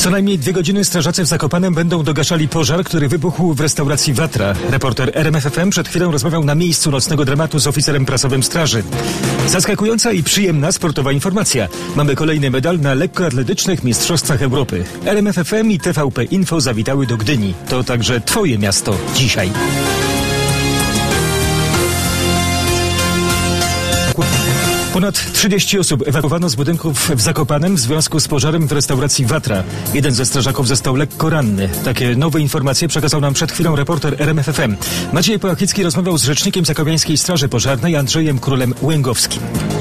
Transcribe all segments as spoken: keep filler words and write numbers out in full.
Co najmniej dwie godziny strażacy w Zakopanem będą dogaszali pożar, który wybuchł w restauracji Watra. Reporter R M F F M przed chwilą rozmawiał na miejscu nocnego dramatu z oficerem prasowym straży. Zaskakująca i przyjemna sportowa informacja. Mamy kolejny medal na lekkoatletycznych Mistrzostwach Europy. R M F F M i T V P Info zawitały do Gdyni. To także twoje miasto dzisiaj. Ponad trzydzieści osób ewakuowano z budynków w Zakopanem w związku z pożarem w restauracji Watra. Jeden ze strażaków został lekko ranny. Takie nowe informacje przekazał nam przed chwilą reporter R M F F M. Maciej Połachicki rozmawiał z rzecznikiem Zakopiańskiej Straży Pożarnej Andrzejem Królem-Łęgowskim.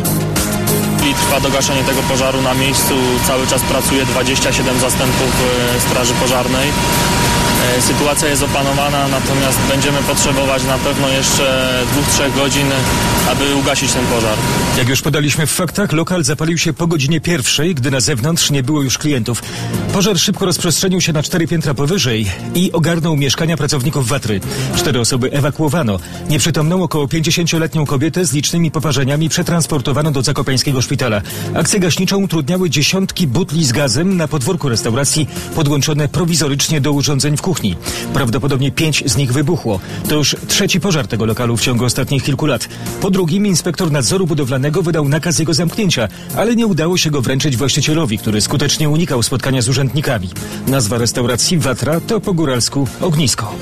I trwa dogaszenie tego pożaru na miejscu. Cały czas pracuje dwadzieścia siedem zastępów Straży Pożarnej. Sytuacja jest opanowana, natomiast będziemy potrzebować na pewno jeszcze dwóch, trzech godzin, aby ugasić ten pożar. Jak już podaliśmy w faktach, lokal zapalił się po godzinie pierwszej, gdy na zewnątrz nie było już klientów. Pożar szybko rozprzestrzenił się na cztery piętra powyżej i ogarnął mieszkania pracowników Watry. Cztery osoby ewakuowano. Nieprzytomną około pięćdziesięcioletnią kobietę z licznymi poparzeniami przetransportowano do zakopiańskiego szpitala. Akcję gaśniczą utrudniały dziesiątki butli z gazem na podwórku restauracji, podłączone prowizorycznie do urządzeń w kuchni. Prawdopodobnie pięć z nich wybuchło. To już trzeci pożar tego lokalu w ciągu ostatnich kilku lat. Po drugim inspektor nadzoru budowlanego wydał nakaz jego zamknięcia, ale nie udało się go wręczyć właścicielowi, który skutecznie unikał spotkania z urzędnikami. Nazwa restauracji Watra to po góralsku ognisko.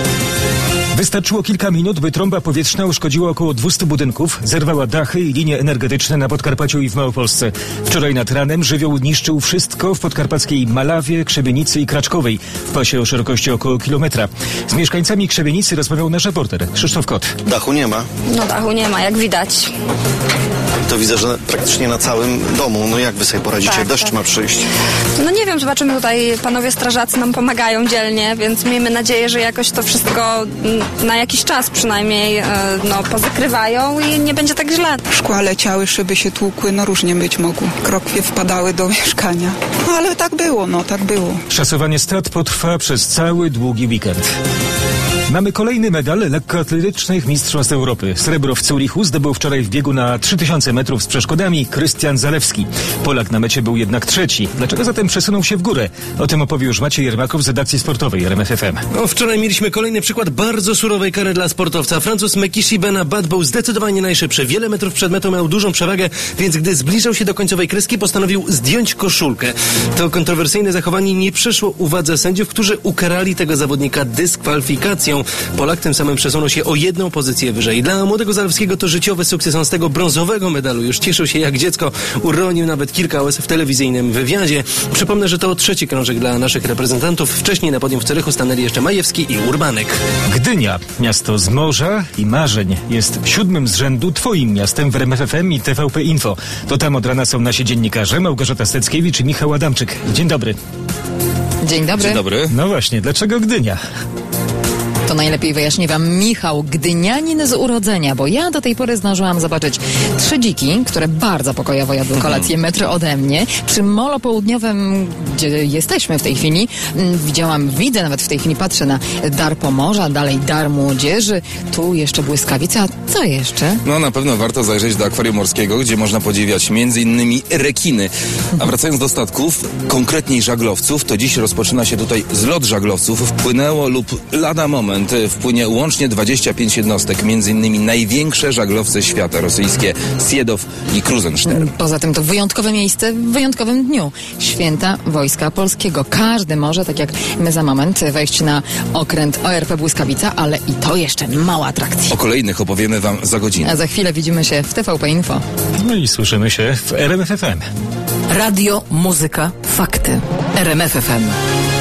Wystarczyło kilka minut, by trąba powietrzna uszkodziła około dwieście budynków, zerwała dachy i linie energetyczne na Podkarpaciu i w Małopolsce. Wczoraj nad ranem żywioł niszczył wszystko w podkarpackiej Malawie, Krzebienicy i Kraczkowej w pasie o szerokości około kilometra. Z mieszkańcami Krzebienicy rozmawiał nasz reporter Krzysztof Kot. Dachu nie ma? No dachu nie ma, jak widać. To widzę, że praktycznie na całym domu. No jak wy sobie poradzicie? Tak, Deszcz tak. ma przyjść. No nie wiem, zobaczymy, tutaj panowie strażacy nam pomagają dzielnie, więc miejmy nadzieję, że jakoś to wszystko na jakiś czas przynajmniej no, pozakrywają i nie będzie tak źle. Szkła leciały, szyby się tłukły, no różnie być mogło. Krokwie wpadały do mieszkania. No ale tak było, no tak było. Szacowanie strat potrwa przez cały długi weekend. Mamy kolejny medal lekkoatletycznych Mistrzostw Europy. Srebro w Zurichu zdobył wczoraj w biegu na trzy tysiące metrów z przeszkodami Krystian Zalewski. Polak na mecie był jednak trzeci. Dlaczego zatem przesunął się w górę? O tym opowie już Maciej Jermakow z redakcji sportowej R M F F M. No, wczoraj mieliśmy kolejny przykład bardzo surowej kary dla sportowca. Francuz Mekishi Benabat był zdecydowanie najszybszy. Wiele metrów przed metą miał dużą przewagę, więc gdy zbliżał się do końcowej kreski, postanowił zdjąć koszulkę. To kontrowersyjne zachowanie nie przyszło uwadze sędziów, którzy ukarali tego zawodnika dyskwalifikacją. Polak tym samym przesunął się o jedną pozycję wyżej. Dla młodego Zalewskiego to życiowy sukces. On z tego brązowego medalu już cieszył się jak dziecko. Uronił nawet kilka łez w telewizyjnym wywiadzie. Przypomnę, że to trzeci krążek dla naszych reprezentantów. Wcześniej na podium w Cerychu stanęli jeszcze Majewski i Urbanek. Gdynia, miasto z morza i marzeń, jest siódmym z rzędu twoim miastem w R M F F M i T V P Info. To tam od rana są nasi dziennikarze Małgorzata Steckiewicz i Michał Adamczyk. Dzień dobry. Dzień dobry. Dzień dobry. No właśnie, dlaczego Gdynia? To najlepiej wyjaśni wam Michał, gdynianin z urodzenia, bo ja do tej pory zdążyłam zobaczyć trzy dziki, które bardzo pokojowo jadły kolację metr ode mnie. Przy molo południowym, gdzie jesteśmy w tej chwili, widziałam, widzę nawet w tej chwili, patrzę na Dar Pomorza, dalej Dar Młodzieży, tu jeszcze błyskawica. Co jeszcze? No na pewno warto zajrzeć do akwarium morskiego, gdzie można podziwiać między innymi rekiny. A wracając do statków, konkretniej żaglowców, to dziś rozpoczyna się tutaj zlot żaglowców. Wpłynęło lub lada moment wpłynie łącznie dwadzieścia pięć jednostek, między innymi największe żaglowce świata, rosyjskie Siedow i Kruzenstern. Poza tym to wyjątkowe miejsce w wyjątkowym dniu. Święta Wojska Polskiego. Każdy może, tak jak my za moment, wejść na okręt O R P Błyskawica, ale i to jeszcze mała atrakcja. O kolejnych opowiemy wam za godzinę. A za chwilę widzimy się w T V P Info. No i słyszymy się w R M F F M. Radio, muzyka, fakty. R M F F M.